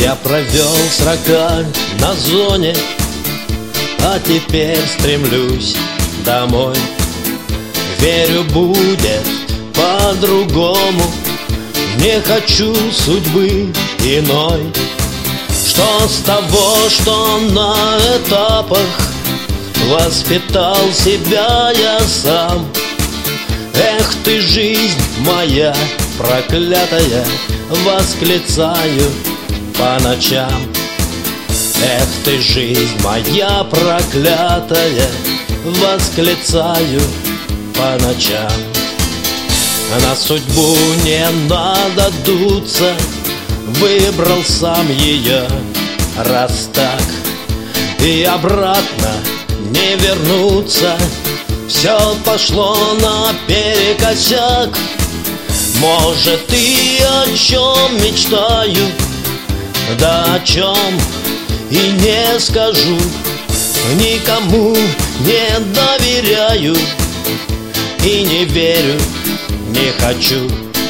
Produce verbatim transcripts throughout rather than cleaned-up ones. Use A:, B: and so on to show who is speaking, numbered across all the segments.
A: Я провел срока на зоне, а теперь стремлюсь домой. Верю, будет по-другому, не хочу судьбы иной. Что с того, что на этапах воспитал себя я сам? Эх ты, жизнь моя проклятая, восклицаю по ночам. Эх ты, жизнь моя проклятая, восклицаю по ночам. На судьбу не надо дуться, выбрал сам ее, раз так, и обратно не вернуться. Все пошло наперекосяк. Может, и о чем мечтаю, да о чем и не скажу. Никому не доверяю и не верю, не хочу.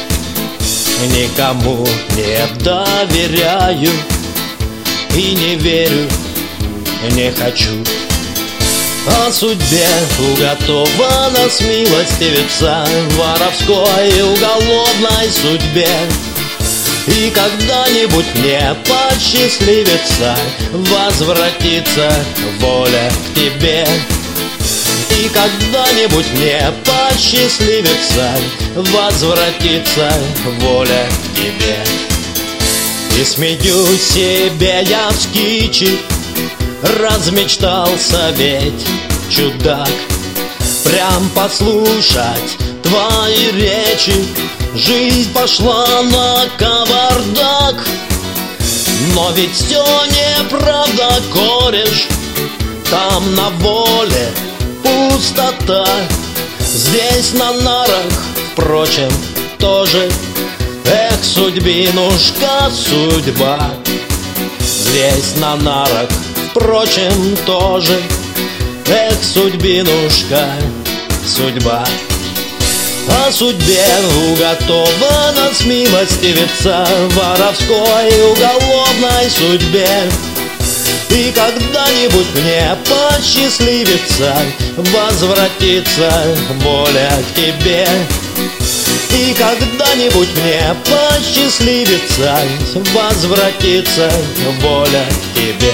A: Никому не доверяю и не верю, не хочу. О судьбе уготовано смилостивиться воровской и уголовной судьбе. И когда-нибудь мне посчастливится возвратиться воля к тебе. И когда-нибудь мне посчастливится возвратиться воля к тебе. И смеюсь себе я в скичи, размечтался ведь чудак. Прям послушать твои речи, жизнь пошла на кавардак. Но ведь все неправда, кореш, там на воле пустота. Здесь на нарах, впрочем, тоже. Эх, судьбинушка, судьба. Здесь на нарах, впрочем, тоже. Эх, судьбинушка, судьба. О судьбе уготовано смилостивиться воровской и уголовной судьбе. И когда-нибудь мне посчастливится возвратиться воля к тебе. И когда-нибудь мне посчастливится возвратиться воля к тебе.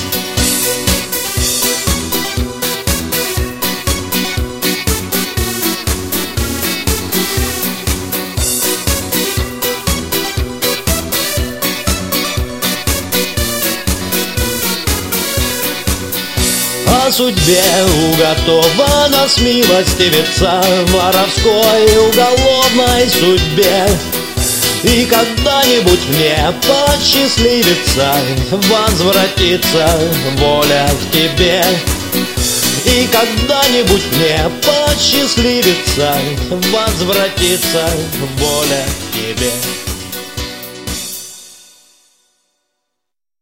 A: О судьбе уготовано смилостивиться воровской и уголовной судьбе. И когда-нибудь мне посчастливится возвратиться воля к тебе. И когда-нибудь мне посчастливится возвратиться воля к тебе.